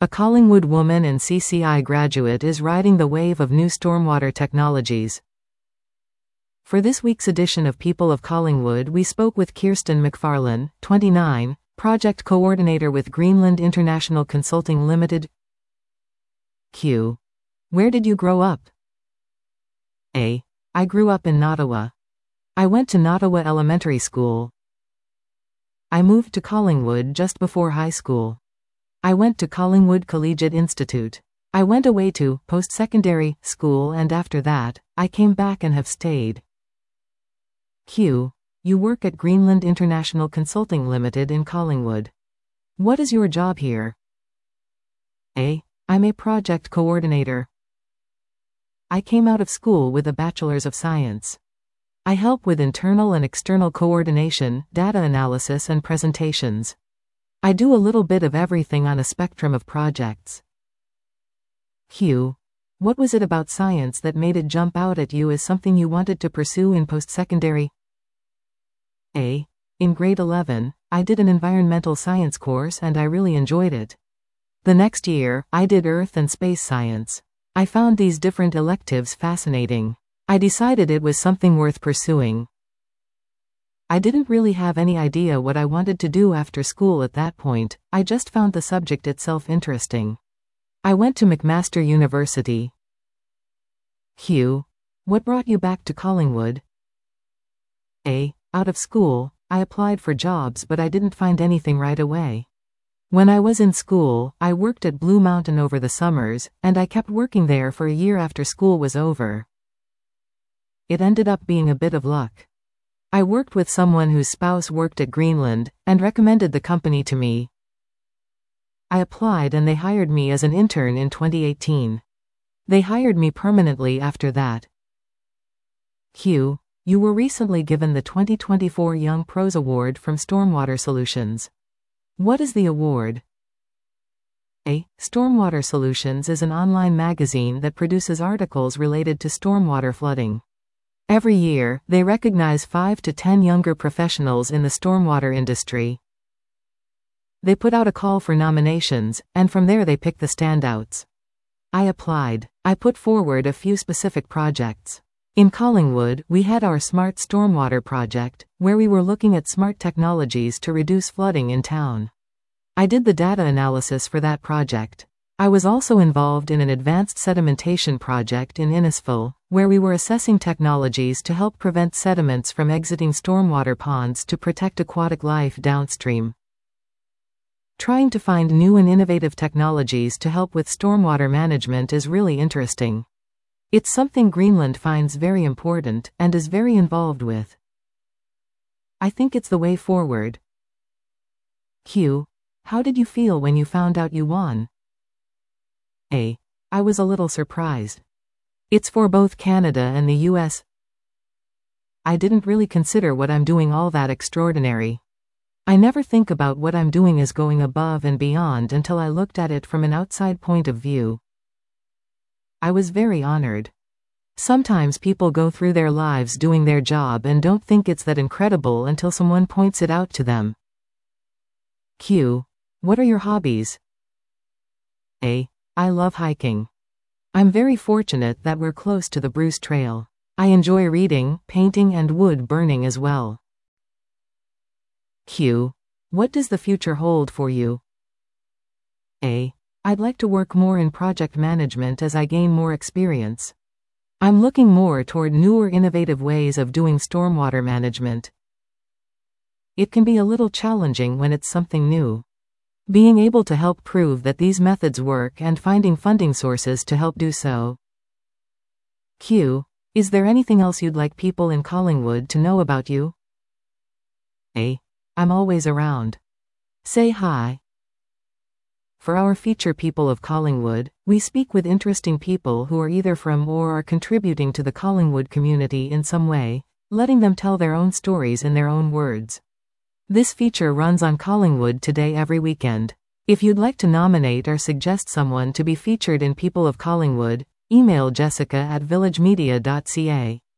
A Collingwood woman and CCI graduate is riding the wave of new stormwater technologies. For this week's edition of People of Collingwood, we spoke with Kirsten McFarlane, 29, project coordinator with Greenland International Consulting Limited. Q. Where did you grow up? A. I grew up in Nottawa. I went to Nottawa Elementary School. I moved to Collingwood just before high school. I went to Collingwood Collegiate Institute. I went away to post-secondary school, and after that, I came back and have stayed. Q. You work at Greenland International Consulting Limited in Collingwood. What is your job here? A. I'm a project coordinator. I came out of school with a Bachelor's of Science. I help with internal and external coordination, data analysis and presentations. I do a little bit of everything on a spectrum of projects. Q. What was it about science that made it jump out at you as something you wanted to pursue in post-secondary? A. In grade 11, I did an environmental science course and I really enjoyed it. The next year, I did earth and space science. I found these different electives fascinating. I decided it was something worth pursuing. I didn't really have any idea what I wanted to do after school at that point, I just found the subject itself interesting. I went to McMaster University. Q. What brought you back to Collingwood? A. Out of school, I applied for jobs but I didn't find anything right away. When I was in school, I worked at Blue Mountain over the summers, and I kept working there for a year after school was over. It ended up being a bit of luck. I worked with someone whose spouse worked at Greenland, and recommended the company to me. I applied and they hired me as an intern in 2018. They hired me permanently after that. Q. You were recently given the 2024 Young Pros Award from Stormwater Solutions. What is the award? A. Stormwater Solutions is an online magazine that produces articles related to stormwater flooding. Every year, they recognize 5 to 10 younger professionals in the stormwater industry. They put out a call for nominations, and from there they pick the standouts. I applied. I put forward a few specific projects. In Collingwood, we had our Smart Stormwater project, where we were looking at smart technologies to reduce flooding in town. I did the data analysis for that project. I was also involved in an advanced sedimentation project in Innisfil, where we were assessing technologies to help prevent sediments from exiting stormwater ponds to protect aquatic life downstream. Trying to find new and innovative technologies to help with stormwater management is really interesting. It's something Greenland finds very important and is very involved with. I think it's the way forward. Q. How did you feel when you found out you won? A. I was a little surprised. It's for both Canada and the US. I didn't really consider what I'm doing all that extraordinary. I never think about what I'm doing as going above and beyond until I looked at it from an outside point of view. I was very honored. Sometimes people go through their lives doing their job and don't think it's that incredible until someone points it out to them. Q. What are your hobbies? A. I love hiking. I'm very fortunate that we're close to the Bruce Trail. I enjoy reading, painting and wood burning as well. Q. What does the future hold for you? A. I'd like to work more in project management as I gain more experience. I'm looking more toward newer innovative ways of doing stormwater management. It can be a little challenging when it's something new. Being able to help prove that these methods work and finding funding sources to help do so. Q. Is there anything else you'd like people in Collingwood to know about you? A. I'm always around. Say hi. For our feature People of Collingwood, we speak with interesting people who are either from or are contributing to the Collingwood community in some way, letting them tell their own stories in their own words. This feature runs on Collingwood Today every weekend. If you'd like to nominate or suggest someone to be featured in People of Collingwood, email Jessica@villagemedia.ca.